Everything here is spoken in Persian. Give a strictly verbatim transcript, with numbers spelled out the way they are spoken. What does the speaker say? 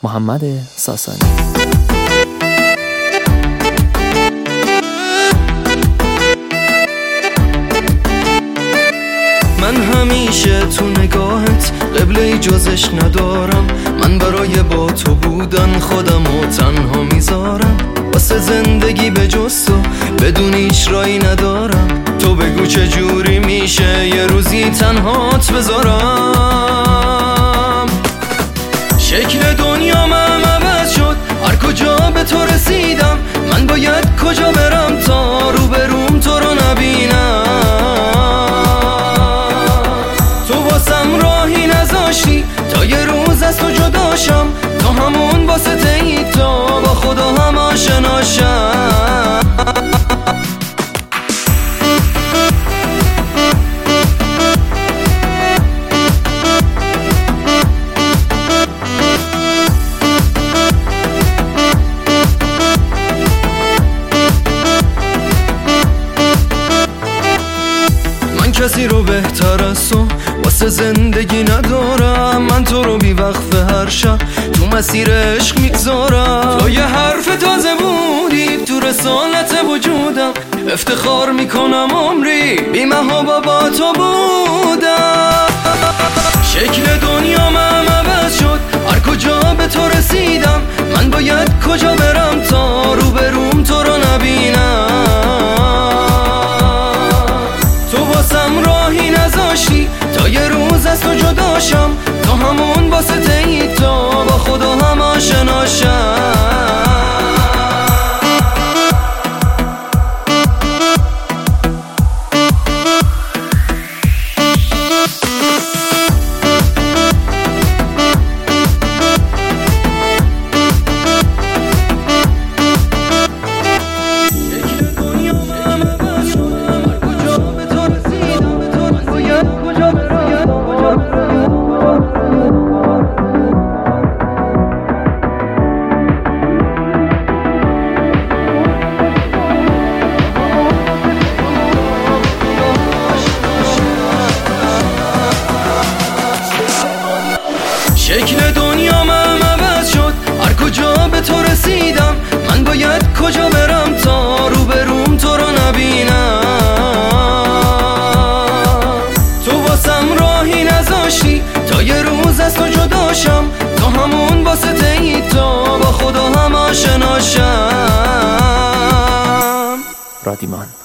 محمد ساسانی. من همیشه تو نگاهت قبله جزش ندارم، من برای با تو بودن خودمو تنها میذارم، واسه زندگی به جز تو بدون هیچ رایی ندارم. تو بگو چه جوری میشه یه روزی تنهات بذارم. شکل دنیا من عوض شد، هر کجا به تو رسیدم من باید کجا برم تا رو بروم تو رو نبینم. تو واسم راهی نذاشتی تا یه روز از تو جداشم، تو همون واسطه ای تا با خدا هم آشناشم. کسی رو بهتر از تو واسه زندگی ندارم، من تو رو بی وقف هر شب تو مسیر عشق میگذارم. تو یه حرف تازه بودی تو رسالت وجودم، افتخار میکنم عمری بی محابا با تو بودم. شکل دنیا من عوض شد، هر کجا به تو رسیدم من باید کجا برم تا رو بروم تو رو نبینم. راهی نذاشتی تا یه روز از تو جداشم، تا همون واسطه ای تا با خدا هم آشناشم. شکل دنیا من عوض شد، هر کجا به تو رسیدم من باید کجا برم تا رو بروم تو رو نبینم. تو واسم راهی نذاشتی تا یه روز از تو جداشم، تا همون واسطه ای تا با خدا هم آشناشم. رادیمان.